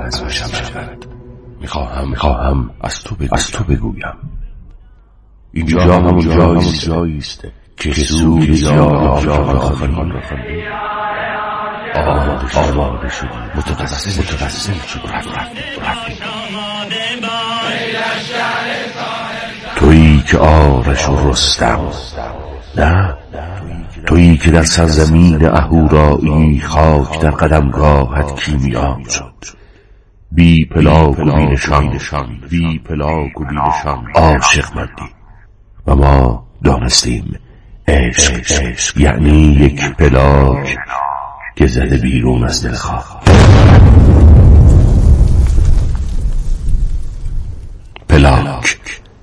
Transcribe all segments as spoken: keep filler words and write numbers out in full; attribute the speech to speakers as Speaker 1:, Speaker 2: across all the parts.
Speaker 1: عوض بشود. میخواهم میخواهم از تو بگویم, از تو بگویم. اینجا همون جایی است که سوی زیاد را خواهیم رفتیم. آماده شدیم، متقصد متقصد شد رفتیم. تویی که آرش و رستم، نه تویی که در سرزمین اهورایی خاک در قدمگاهت کیمیان شد. بی پلاک و بی نشان، بی پلاک و بی نشان عاشق مندی و ما دانستیم عشق عشق یعنی یک پلاک که زده بیرون از دل خواه. پلاک.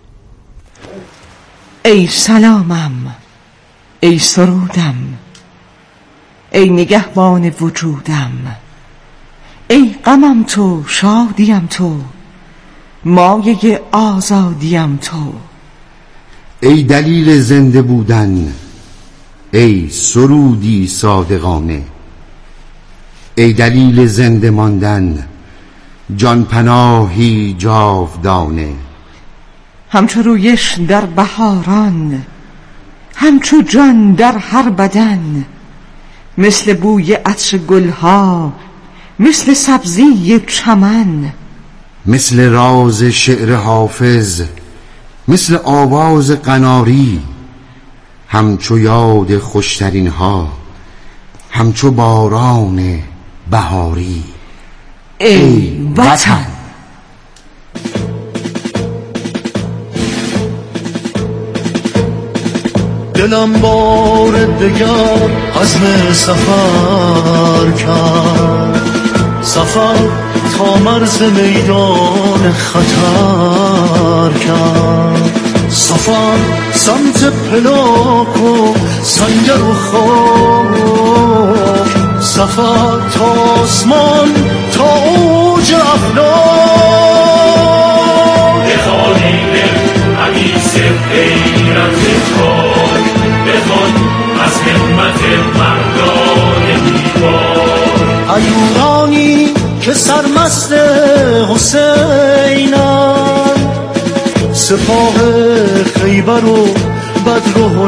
Speaker 2: ای سلامم، ای سرودم، ای نگهبان وجودم، ای غمم تو، شادیم تو، مایه آزادیم تو.
Speaker 3: ای دلیل زنده بودن، ای سرودی صادقانه، ای دلیل زنده ماندن، جان پناهی جاودانه.
Speaker 2: همچو رویش در بهاران، همچو جان در هر بدن، مثل بوی عطر گلها، مثل سبزی چمن،
Speaker 3: مثل راز شعر حافظ، مثل آواز قناری، همچو یاد خوشترین ها، همچو باران بهاری.
Speaker 2: ای وطن.
Speaker 4: دلم بار دگر عزم سفر کرد، سفر تا مرز میدان خطر کرد، سفر سمت پلاک و سنگر و خاک، سفر تا آسمان تا اوج افلاک. بخوان دل حدیث غیرت خاک، بخوان از همت مردان دیوار. عیورانی که سرمست حسینند، سپاه خیبر و بدر و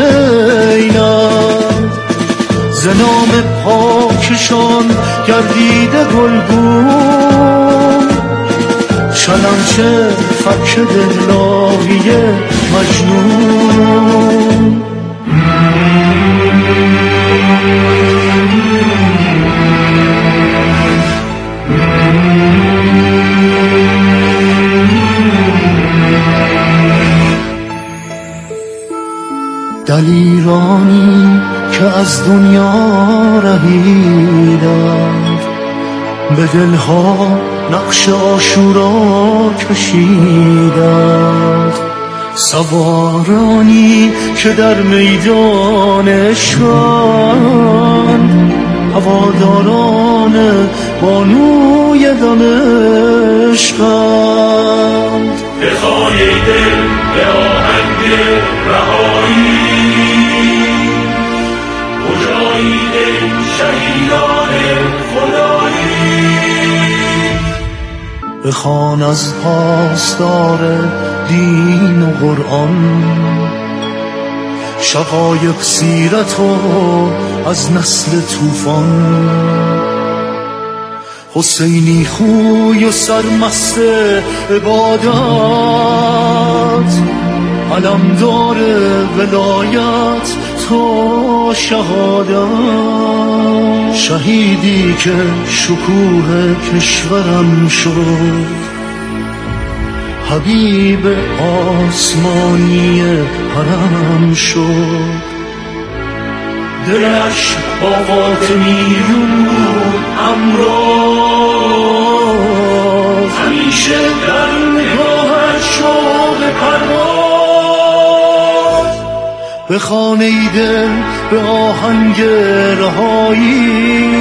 Speaker 4: حنینند، ز نام پاکشان گردیده گلگون، شلنچه فک دلاهی مجنون. دلیرانی که از دنیا رهیدند، به دلها نقش عاشورا کشیدند، سوارانی که در میدان عشقند، هواداران بانوی دمشقند. به خانه دل به آهنگ رهایی، مجاهد شهیدان خدایی. بخوان از پاسدار دین و قرآن، شقایق سیرت و از نسل طوفان، حسینی خوی و سرمست عبادت، علمدار ولایت تا شهادت. شهیدی که شکوه کشورم شد، حبیب آسمانی حرم شد. دلش با فاطمیون بود همراز، همیشه در نگاهش شوق پرواز. به خانه دل به آهنگ رهایی،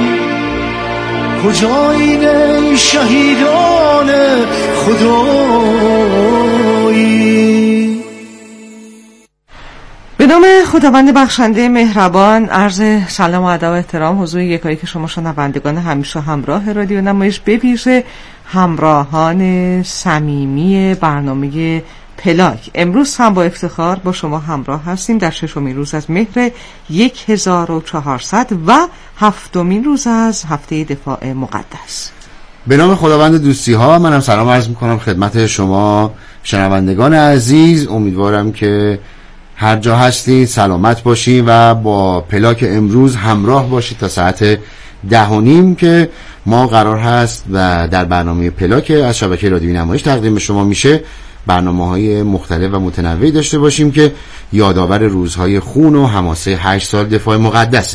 Speaker 4: کجایین ای شهیدان خدایی.
Speaker 2: به نام خداوند بخشنده مهربان، عرض سلام و ادب و احترام حضور یکایی که شما شنوندگان همیشه همراه رادیو نمایش، به ویژه همراهان صمیمی برنامه پلاک. امروز هم با افتخار با شما همراه هستیم در ششمین روز از مهر هزار و چهارصد و هفتمین روز از هفته دفاع مقدس.
Speaker 3: به نام خداوند دوستی ها منم سلام عرض میکنم خدمت شما شنوندگان عزیز. امیدوارم که هر جا هستید سلامت باشید و با پلاک امروز همراه باشید تا ساعت ده و نیم که ما قرار هست و در برنامه پلاک از شبکه رادیویی نمایش تقدیم شما میشه برنامه‌های مختلف و متنوعی داشته باشیم که یادآور روزهای خون و حماسه هشت سال دفاع مقدسه.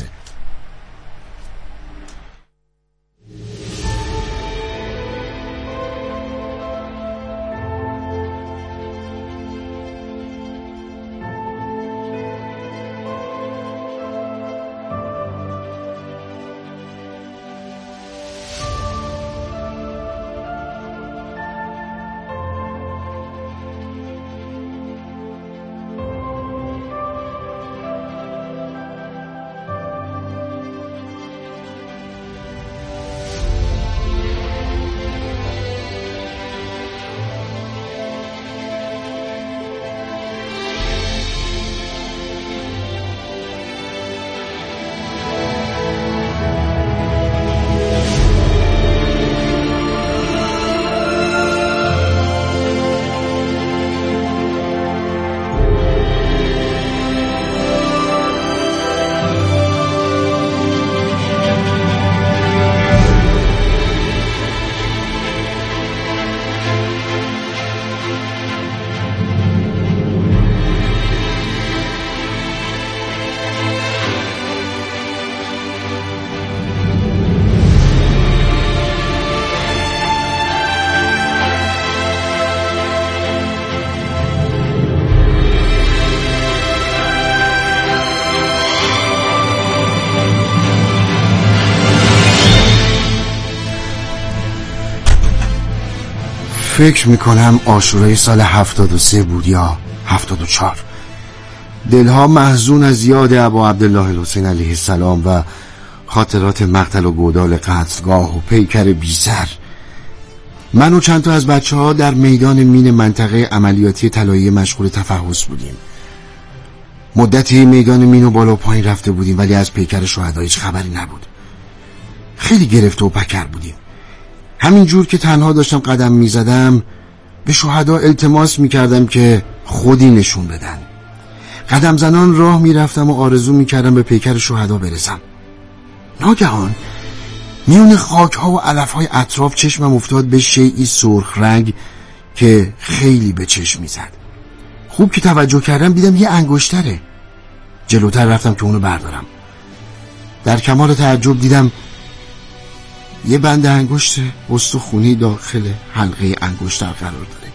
Speaker 3: فکر میکنم عاشورای سال هفتاد و سه بود یا هفتاد و چهار. دلها محزون از یاد ابا عبدالله الحسین علیه السلام و خاطرات مقتل و گودال قتلگاه و پیکر بی سر. من و چند تا از بچه ها در میدان مین منطقه عملیاتی طلایی مشغول تفحص بودیم. مدتی میدان مین و بالا و پایین رفته بودیم ولی از پیکر شهدا هیچ خبری نبود. خیلی گرفته و پکر بودیم. همین جور که تنها داشتم قدم می زدم به شهدا التماس می کردم که خودی نشون بدن. قدم زنان راه می رفتم و آرزو می کردم به پیکر شهدا برسم. ناگهان میون خاک ها و علف های اطراف چشمم افتاد به شیئی سرخ رنگ که خیلی به چشم می زد. خوب که توجه کردم دیدم یه انگشتره. جلوتر رفتم که اونو بردارم. در کمال تعجب دیدم یه بند انگشت استخونی داخل حلقه انگشتر قرار داره.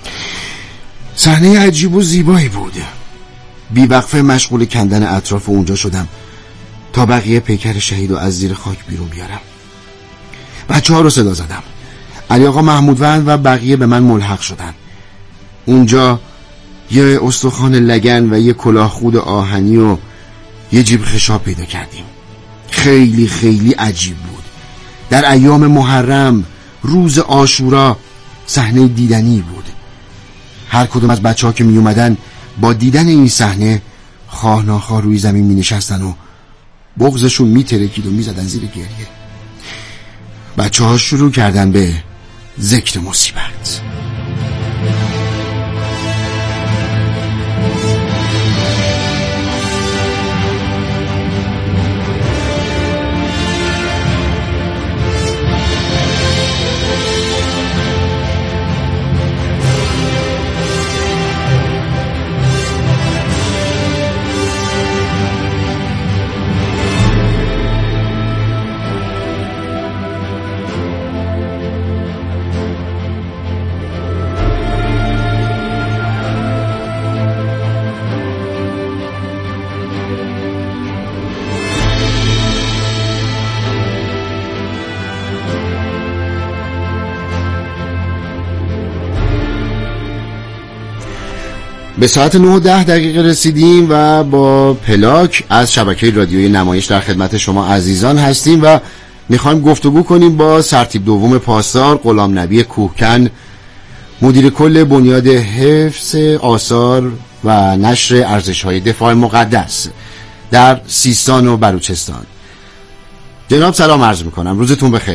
Speaker 3: صحنه عجیب و زیبایی بود. بی وقفه مشغول کندن اطراف اونجا شدم تا بقیه پیکر شهید رو از زیر خاک بیرون بیارم. بچه ها رو صدا زدم. علی آقا محمودوند و بقیه به من ملحق شدن. اونجا یه استخوان لگن و یه کلاه خود آهنی و یه جیب خشاب پیدا کردیم. خیلی خیلی عجیب بود. در ایام محرم روز عاشورا صحنه دیدنی بود. هر کدوم از بچه ها که می اومدن با دیدن این صحنه خواه ناخواه روی زمین می نشستن و بغضشون می ترکید و می زدن زیر گریه. بچه ها شروع کردن به ذکر مصیبت. به ساعت نه و ده دقیقه رسیدیم و با پلاک از شبکه رادیویی نمایش در خدمت شما عزیزان هستیم و میخوایم گفتگو کنیم با سرتیپ دوم پاسدار غلام نبی کوهکن، مدیر کل بنیاد حفظ آثار و نشر ارزش‌های دفاع مقدس در سیستان و بلوچستان. جناب سلام عرض میکنم، روزتون بخیر.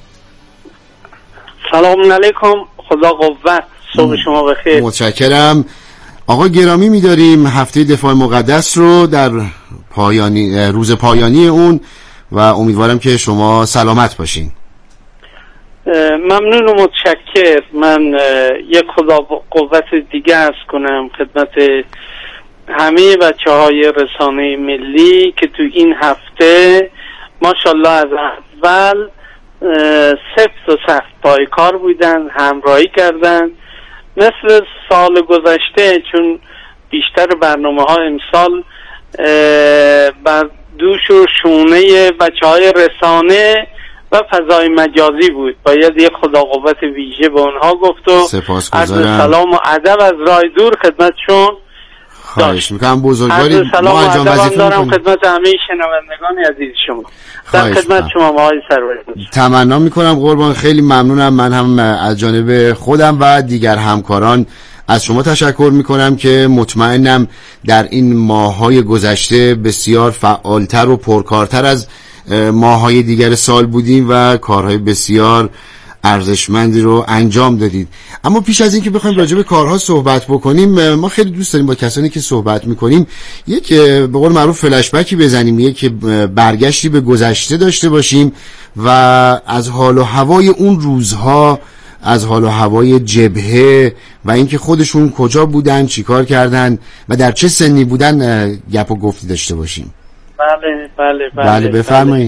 Speaker 5: سلام علیکم، خدا قوت، صبح شما بخیر.
Speaker 3: متشکرم. آقا گرامی، می‌داریم هفته دفاع مقدس رو در پایانی روز پایانی اون و امیدوارم که شما سلامت باشین.
Speaker 5: ممنون و متشکر. من یک خدا قوت دیگه عرض کنم خدمت همه بچه‌های رسانه ملی که تو این هفته ماشاءالله از اول سفت و سخت پایکار بودن، همراهی کردن. مثل سال گذشته، چون بیشتر برنامه ها امسال بر دوش و شونه بچه های رسانه و فضای مجازی بود، باید یک خدا قوت ویژه به اونها گفت و
Speaker 3: سپاسگزارم.
Speaker 5: سلام و ادب از راه دور خدمتشون
Speaker 3: خواهش میکنم. بزرگواری
Speaker 5: سلام و
Speaker 3: انجام
Speaker 5: ادب دارم خدمت همه شنوندگان عزیز شما. در خدمت شما آقای سرور.
Speaker 3: تمنا میکنم قربان، خیلی ممنونم. من هم از جانب خودم و دیگر همکاران از شما تشکر میکنم که مطمئنم در این ماه‌های گذشته بسیار فعالتر و پرکارتر از ماه‌های دیگر سال بودیم و کارهای بسیار ارزشمندی رو انجام دادید. اما پیش از این که بخوایم راجع به کارها صحبت بکنیم، ما خیلی دوست داریم با کسانی که صحبت میکنیم یک به قول معروف فلش بکی بزنیم، یک برگشتی به گذشته داشته باشیم و از حال و هوای اون روزها، از حال و هوای جبهه و اینکه خودشون کجا بودن، چیکار کردن و در چه سنی بودن گپ و گفتی داشته باشیم.
Speaker 5: بله بله بله,
Speaker 3: بله بفرمایید.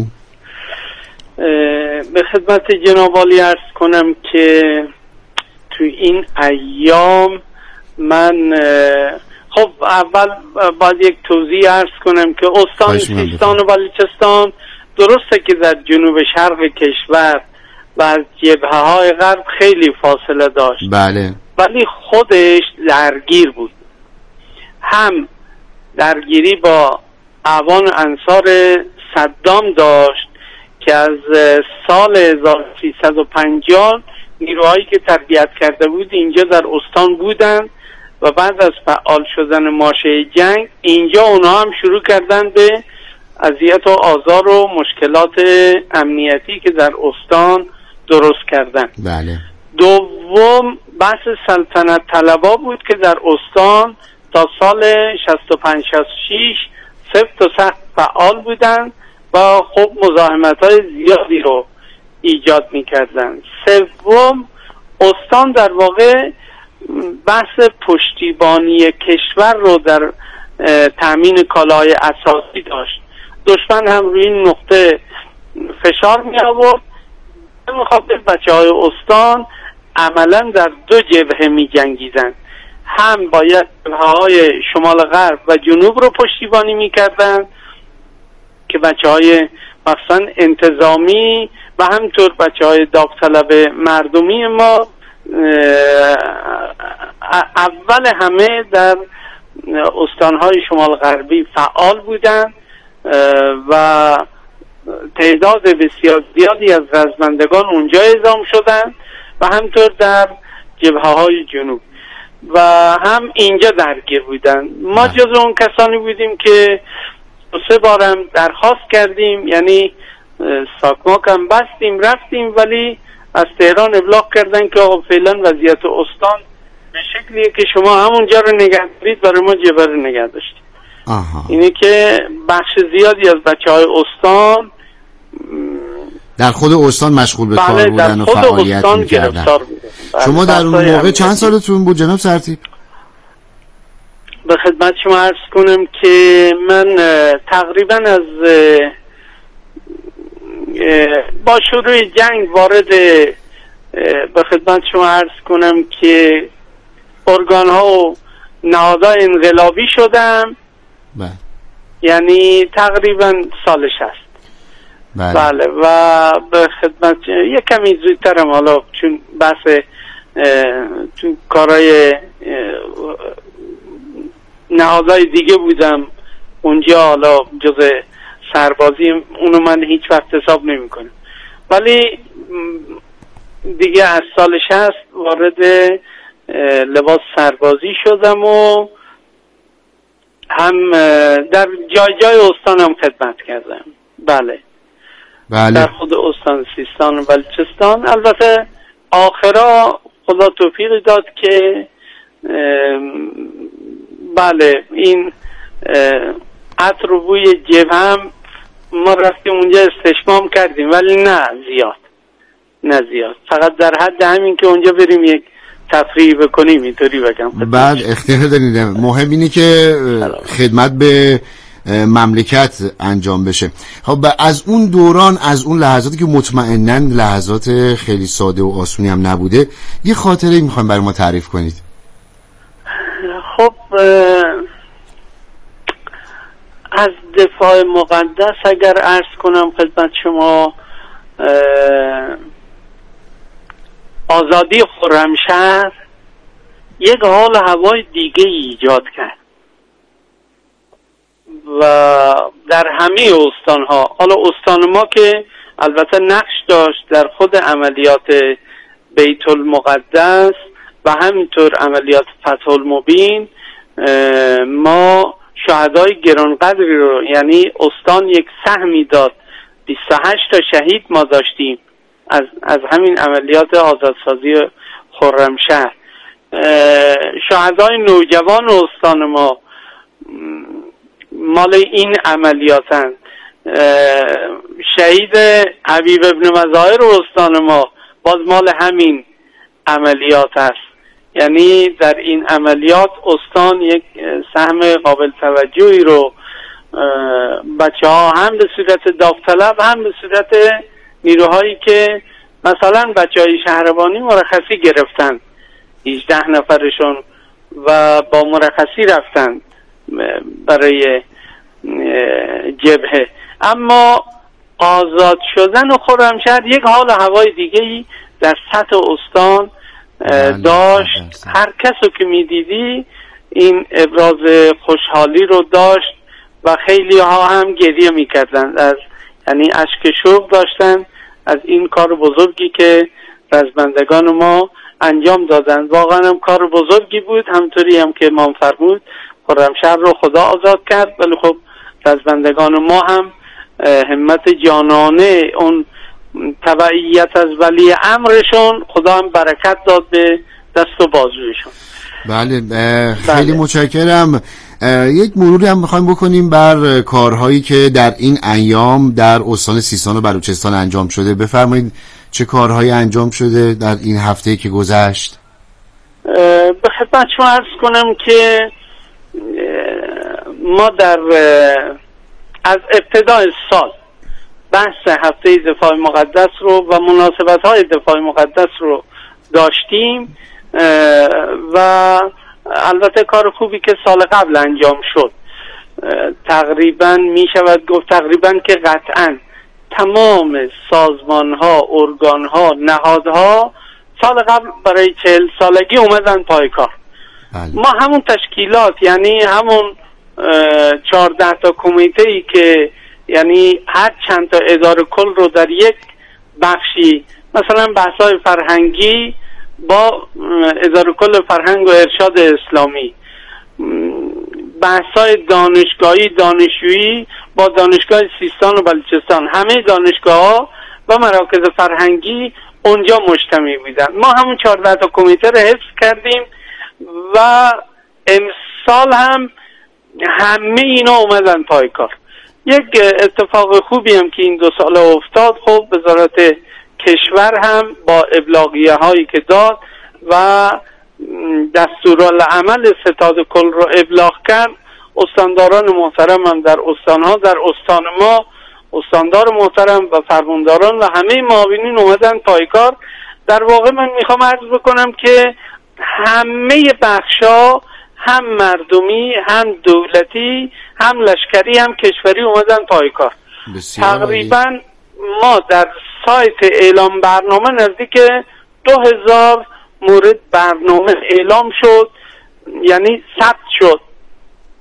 Speaker 5: به خدمت جناب عالی عرض کنم که تو این ایام من خب اول باید یک توضیح عرض کنم که استان سیستان و بلوچستان درسته که در جنوب شرق کشور و از جبهه های غرب خیلی فاصله داشت،
Speaker 3: بله،
Speaker 5: ولی خودش درگیر بود. هم درگیری با اعوان انصار صدام داشت که از سال هزار و سیصد و پنجاه نیروهایی که تربیت کرده بود اینجا در استان بودن و بعد از فعال شدن ماشه جنگ اینجا اونها هم شروع کردن به اذیت و آزار و مشکلات امنیتی که در استان درست کردن.
Speaker 3: بله.
Speaker 5: دوم بحث سلطنت طلبا بود که در استان تا سال شصت و پنج شصت و شش سفت و سخت فعال بودن و خب مزاحمت های زیادی رو ایجاد میکردن. سوم استان در واقع بحث پشتیبانی کشور رو در تامین کالای اساسی داشت. دشمن هم روی این نقطه فشار می آورد. مخاطب بچه های استان عملا در دو جبهه می جنگیدن، هم باید جبهه های شمال غرب و جنوب رو پشتیبانی می کردن که بچه های مثلا انتظامی و همطور بچه های داوطلب مردمی ما اول همه در استانهای شمال غربی فعال بودن و تعداد بسیار زیادی از رزمندگان اونجا اعزام شدن و همطور در جبهه های جنوب و هم اینجا درگیر بودن. ما جز اون کسانی بودیم که سه بارم درخواست کردیم، یعنی ساکماک هم بستیم رفتیم، ولی از تهران ابلاغ کردن که آقا فعلا وضعیت استان به شکلیه که شما همونجا رو نگه دارید، برای ما جبهه رو نگه داشتید. اینه که بخش زیادی از بچه های استان
Speaker 3: در خود استان مشغول به کار بودن و فعالیت می‌کردن. شما در اون موقع چند سالتون بود جناب سرتیپ؟
Speaker 5: به خدمت شما عرض کنم که من تقریبا از با شروع جنگ وارد به خدمت شما عرض کنم که ارگان ها و نهادهای انقلابی شدم.
Speaker 3: بله. یعنی
Speaker 5: تقریبا سال شصت.
Speaker 3: بله.
Speaker 5: بله و به خدمت یک کمی زودترم، حالا چون بحث تو کارهای نهادهای دیگه بودم اونجا، حالا جز سربازی اونو من هیچ وقت حساب نمی کنم، ولی دیگه از سال شصت وارد لباس سربازی شدم و هم در جای جای استانم خدمت کردم. بله
Speaker 3: بله
Speaker 5: در خود استان سیستان و بلوچستان. البته آخرا خدا توفیق داد که بله این عطر و بوی جبهه ما رفتیم اونجا استشمام کردیم، ولی نه زیاد نه زیاد، فقط در حد همین که اونجا بریم یک تفریح بکنیم، اینطوری بگم.
Speaker 3: بعد اختیار دارید، مهم اینه که خدمت به مملکت انجام بشه. خب از اون دوران، از اون لحظاتی که مطمئناً لحظات خیلی ساده و آسونی هم نبوده، یه خاطره میخوایم برای ما تعریف کنید.
Speaker 5: خب از دفاع مقدس اگر عرض کنم خدمت شما، آزادی خرمشهر یک حال هوای دیگه ایجاد کرد و در همه استان ها. حالا استان ما که البته نقش داشت در خود عملیات بیت المقدس و همینطور عملیات فتح المبین، ما شهدای گرانقدری رو، یعنی استان یک سهمی داد، بیست و هشت تا شهید ما داشتیم از از همین عملیات آزادسازی خرمشهر. شهدای نوجوان استان ما مال این عملیاتن. شهید حبیب ابن مظاهر استان ما باز مال همین عملیات است. یعنی در این عملیات استان یک سهم قابل توجهی رو بچه ها هم به صورت داوطلب هم به صورت نیروهایی که مثلا بچه های شهربانی مرخصی گرفتن، هجده نفرشون، و با مرخصی رفتن برای جبهه. اما آزاد شدن خرمشهر یک حال هوای دیگه‌ای در سطح استان داشت. هر کسو که میدیدی این ابراز خوشحالی رو داشت و خیلی ها هم گریه میکردن، از یعنی اشک شوق داشتن از این کار بزرگی که رزمندگان ما انجام دادن. واقعا هم کار بزرگی بود، همطوری هم که امام فرمود خرمشهر رو خدا آزاد کرد، ولی خب رزمندگان ما هم همت جانانه، اون تبعیت از ولی امرشون، خدا هم برکت داد به دست و بازویشون.
Speaker 3: بله خیلی بله. متشکرم. یک مروری هم میخوایم بکنیم بر کارهایی که در این ایام در استان سیستان و بلوچستان انجام شده. بفرمایید چه کارهایی انجام شده در این هفته که گذشت؟
Speaker 5: به خدمت شما عرض کنم که ما در از ابتدای سال بحث هفته دفاع مقدس رو و مناسبت‌های دفاع مقدس رو داشتیم و البته کار خوبی که سال قبل انجام شد. تقریبا می شود گفت تقریبا که قطعا تمام سازمان‌ها، ارگان‌ها، نهادها سال قبل برای چهل سالگی اومدن پای کار. بله. ما همون تشکیلات، یعنی همون چهارده تا کمیته‌ای که یعنی هر چند تا اداره کل رو در یک بخشی، مثلا بحث‌های فرهنگی با اداره کل فرهنگ و ارشاد اسلامی، بحث‌های دانشگاهی دانشجویی با دانشگاه سیستان و بلوچستان، همه دانشگاه‌ها و مراکز فرهنگی اونجا مجتمع بودن. ما همون چهارده تا کمیته رو حفظ کردیم و امسال هم همه اینا اومدن پای کار. یک اتفاق خوبی هم که این دو سال افتاد، خب وزارت کشور هم با ابلاغیه هایی که داد و دستورالعمل ستاد کل رو ابلاغ کرد، استانداران محترم هم در استانها، در استان ما استاندار محترم و فرمانداران و همه معاونین اومدن پای کار. در واقع من میخوام عرض بکنم که همه بخشا، هم مردمی هم دولتی هم لشکری هم کشوری اومدن پای کار. تقریبا ما در سایت اعلام برنامه نزدیک دو هزار مورد برنامه اعلام شد، یعنی ثبت شد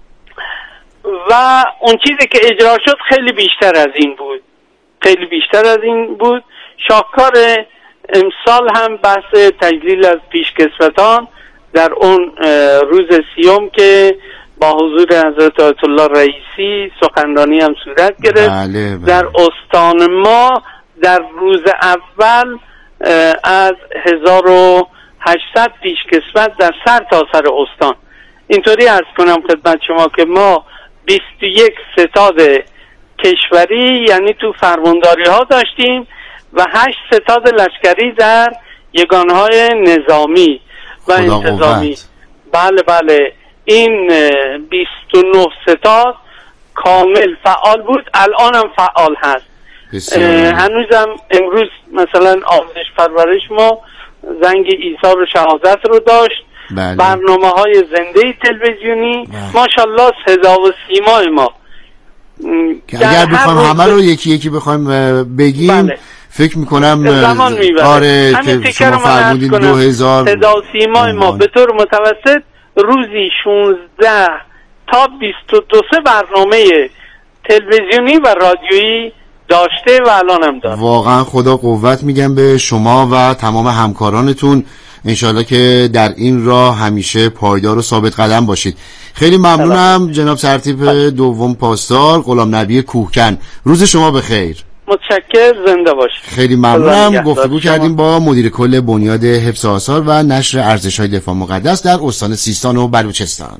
Speaker 5: و اون چیزی که اجرا شد خیلی بیشتر از این بود، خیلی بیشتر از این بود. شاهکار امسال هم بحث تجلیل از پیشکسوتان در اون روز سیوم که با حضور حضرت آیت الله رئیسی سخنرانی هم صورت گرفت.
Speaker 3: بله بله.
Speaker 5: در استان ما در روز اول از هزار و هشتصد پیشکسوت در سر تا سر استان. اینطوری عرض کنم خدمت شما که ما بیست و یک ستاد کشوری یعنی تو فرمانداری ها داشتیم و هشت ستاد لشکری در یگانهای نظامی و انتظامی. بله بله، این بیست و نه ستاد کامل فعال بود، الان هم فعال هست. هنوزم امروز مثلا آموزش پرورش ما زنگ ایثار شهادت رو داشت. بله. برنامه های زنده تلویزیونی ماشاءالله صدا و سیمای ما
Speaker 3: که اگر بخوایم همه رو یکی یکی بخوایم بگیم بله. فکر میکنم
Speaker 5: زمان میبره.
Speaker 3: آره که شما فرمودین دو هزار
Speaker 5: صدا و سیمای ما به طور متوسط روزی شانزده تا بیست و دو سه برنامه تلویزیونی و رادیویی داشته و الان هم داره.
Speaker 3: واقعا خدا قوت میگم به شما و تمام همکارانتون، انشالله که در این راه همیشه پایدار و ثابت قدم باشید. خیلی ممنونم جناب سرتیپ دوم پاسدار غلام نبی کوهکن، روز شما بخیر.
Speaker 5: متشکر، زنده باشید.
Speaker 3: خیلی ممنونم. گفتگو کردیم با مدیر کل بنیاد حفظ آثار و نشر ارزش‌های دفاع مقدس در استان سیستان و بلوچستان.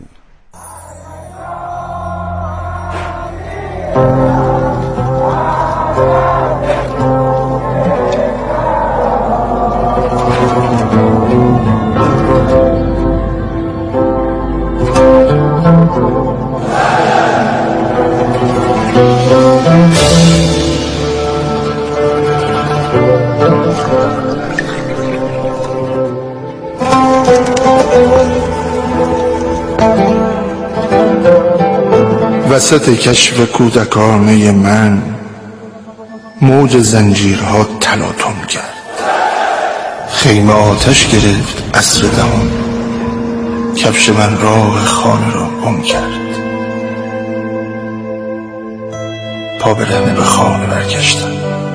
Speaker 6: وسط کشف کودکانه من موج زنجیرها تلاطم کرد، خیمه آتش گرفت عصر دهم، کفش من راه خانه را گم کرد، پا به رمه به خانه برگشتم.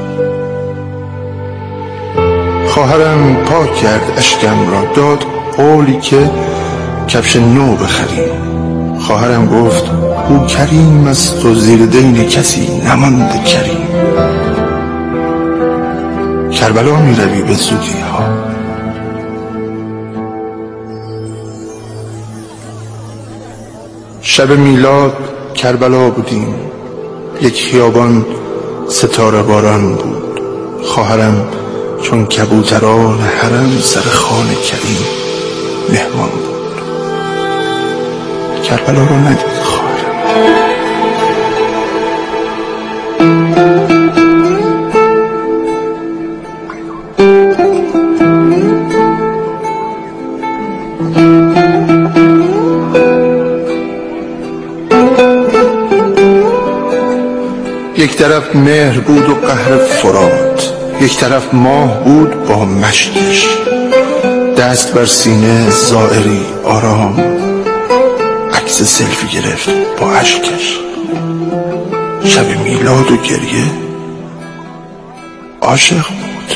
Speaker 6: خواهرم پاک کرد اشکم را، داد قولی که کفش نو بخریم. خواهرم گفت او کریم است و زیر دین کسی نمانده کریم. کربلا می روی به زودی ها. شب میلاد کربلا بودیم، یک خیابان ستاره باران بود. خواهرم چون کبوتران حرم سر خانه کریم مهمان بود. کربلا رو ندید خواهرم. یک طرف مهر بود و قهر فرات، یک طرف ماه بود با مشکش، دست بر سینه زائری آرام، عکس سلفی گرفت با اشکش. شب میلاد و گریه عاشق بود.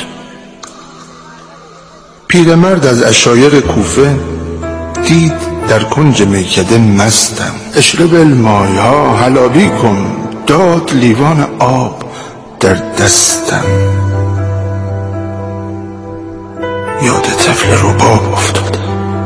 Speaker 6: پیرمرد از عشایر کوفه دید در کنج میکده مستم، اشرب المایا حلالی کن، داد لیوان آب در دستم. یاد طفل رباب افتاد.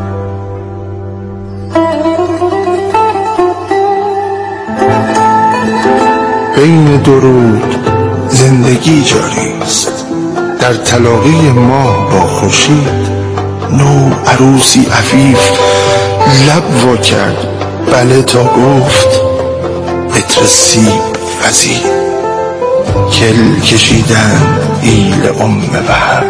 Speaker 6: بین درود زندگی جاری است، در تلاقی ماه با خورشید نو عروسی عفیف لب وا کرد بله تا گفت عطر سیب وزی، کل کشیدن ایل ام وهب.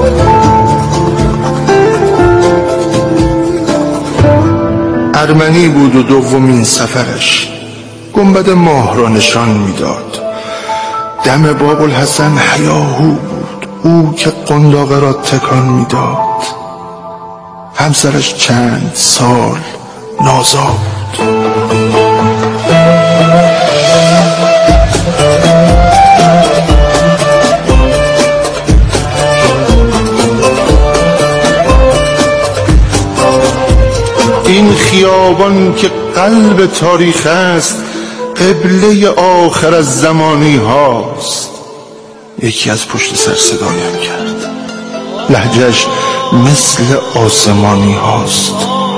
Speaker 6: ارمنی بود و دومین سفرش گنبد ماه را نشان میداد. دم باب الحسن هیاهو بود، او که قنداقه را تکان میداد. همسرش چند سال نازا بود. خیابان که قلب تاریخ است قبله آخر از زمانی هاست. یکی از پشت سر صدایم کرد، لهجه‌اش مثل آسمانی هاست.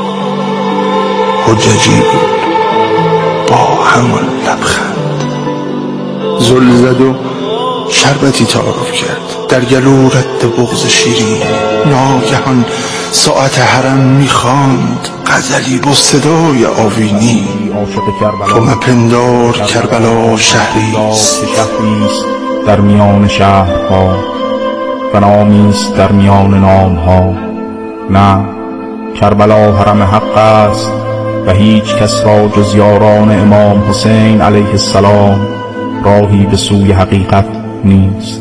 Speaker 6: حججی بود با همان لبخند، زل زد و شربتی تعارف کرد، در گلو رد بغض شیرین. ناگهان ساعت حرم میخواند غزلی با صدای آوینی. تو مپندار کربلا شهریست
Speaker 7: در میان شهرها و نامیست در میان نامها. نه، کربلا حرم حق است و هیچ کس را جز یاران امام حسین علیه السلام راهی به سوی حقیقت نیست.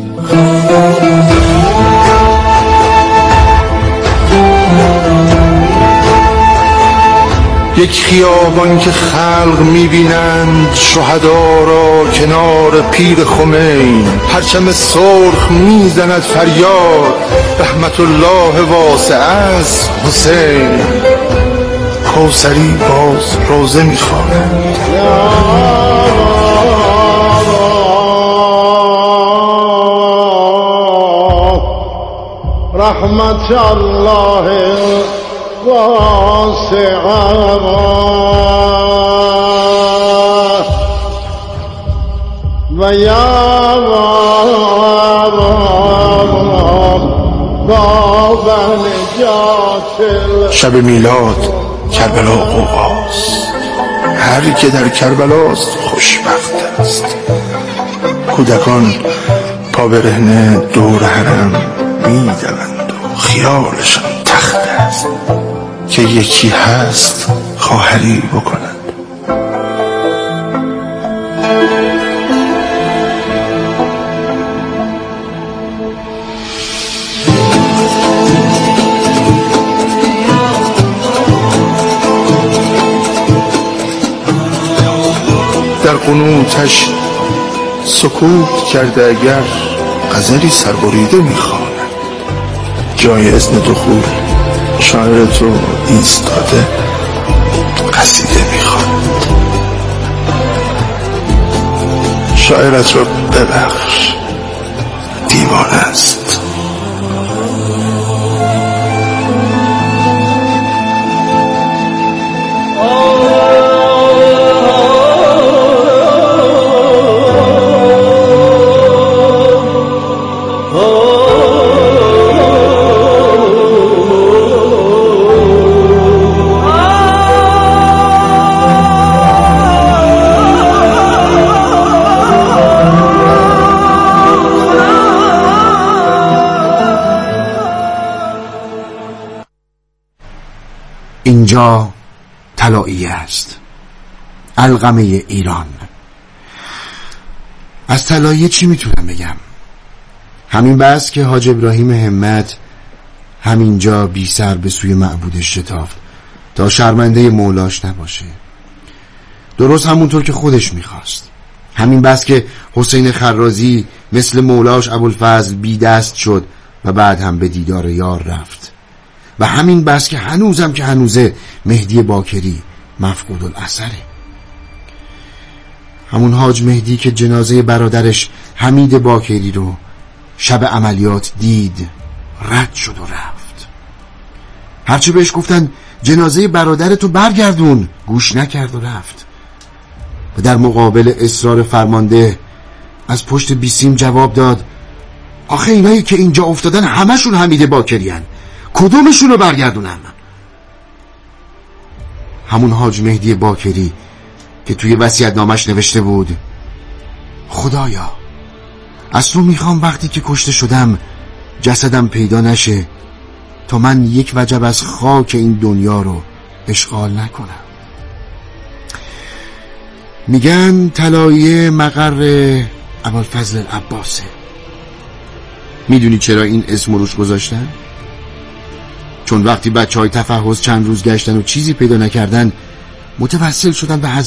Speaker 6: یک خیابان که خلق میبینند شهدا را کنار پیر خمین. پرچم سرخ میزند فریاد رحمت الله واسع از حسین. کوثری باز روزه میخواند،
Speaker 8: رحمت الله واسعه و یا باب نجات.
Speaker 6: شب میلاد کربلا قوقاست، هر که در کربلاست خوشبخت است. کودکان پا برهنه دور حرم میدوند و خیالشان تخت است که یکی هست خواهری بکند. در قنوتش سکوت کرده اگر غزلی سربریده میخواند. جای اذن دخول شاعر تو ایستاده قصیده میخواند. شاعرت رو ببخش، دیوانه است.
Speaker 3: اینجا طلاییه است، علقمه ایران. از طلاییه چی میتونم بگم؟ همین بس که حاج ابراهیم همت همینجا بی سر به سوی معبودش شتافت تا شرمنده مولاش نباشه، درست همونطور که خودش میخواست. همین بس که حسین خرازی مثل مولاش ابوالفضل بی دست شد و بعد هم به دیدار یار رفت. و همین بس که هنوزم که هنوزه مهدی باکری مفقود الاثره. همون حاج مهدی که جنازه برادرش حمید باکری رو شب عملیات دید، رد شد و رفت. هرچی بهش گفتن جنازه برادرتو برگردون، گوش نکرد و رفت. و در مقابل اصرار فرمانده از پشت بیسیم جواب داد آخه اینایی که اینجا افتادن همشون حمید باکری هن، کدومشون رو برگردونم؟ همون حاج مهدی باکری که توی وصیت‌نامش نوشته بود خدایا از تو میخوام وقتی که کشته شدم جسدم پیدا نشه تا من یک وجب از خاک این دنیا رو اشغال نکنم. میگن طلاییه مقر ابوالفضل العباسه. میدونی چرا این اسم روش گذاشتن؟ چون وقتی بچه های تفحص چند روز گشتن و چیزی پیدا نکردن متوسل شدن به